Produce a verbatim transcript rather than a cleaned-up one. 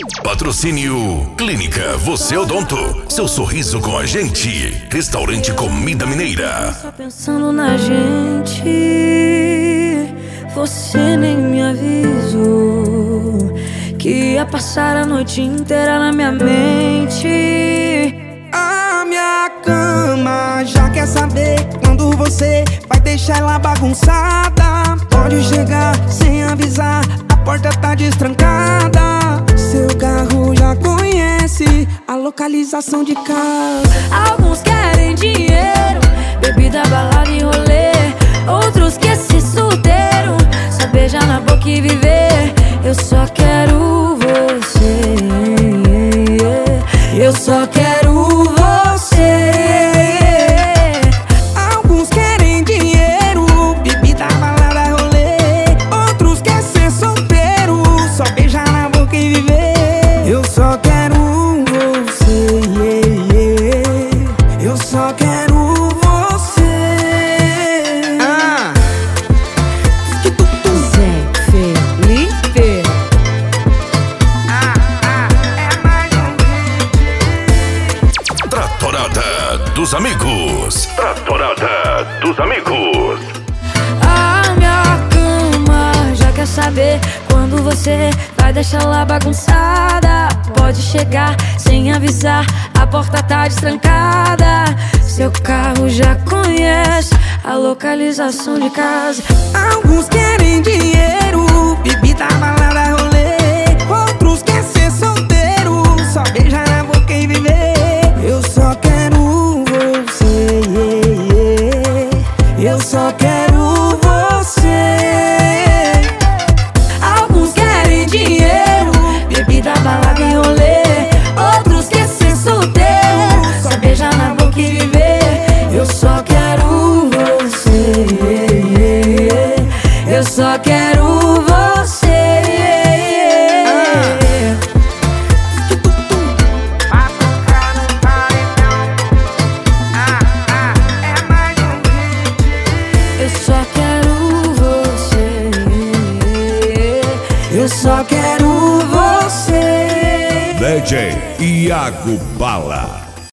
Patrocínio Clínica Você Odonto. Seu sorriso com a gente. Restaurante Comida Mineira. Só pensando na gente, você nem me avisou que ia passar a noite inteira na minha mente. A minha cama já quer saber quando você vai deixar ela bagunçada. Pode chegar sem avisar, a porta tá destrancada. Seu carro já conhece a localização de casa. Alguns querem dinheiro, bebida, balada e rolê. Outros querem ser solteiro, só beijar na boca e viver. Eu só quero você, eu só quero você. Alguns querem dinheiro, bebida, balada, rolê. Outros querem ser solteiro, só beijar na boca e viver. Eu só quero você, eu só quero você. Ah, Zé Felipe. ah, ah, é mais um hit. Tratorada dos Amigos. Tratorada dos Amigos. A minha cama já quer saber quando você vai deixar lá bagunçada. Pode chegar sem avisar, a porta tá destrancada. Seu carro já conhece a localização de casa. Alguns querem dinheiro, bebida, balada, rolê. Outros querem ser solteiro, só beijar na boca e viver. Eu só quero você, eu só quero você. Alguns querem dinheiro, bebida, balada e rolê. Outros querem ser solteiro, só beijar na boca e viver. Eu só quero você, eu só quero você. Vai tocar no paredão. Ah, ah, é mais um hit. Eu só quero você, eu só quero você. D J Iago Bala.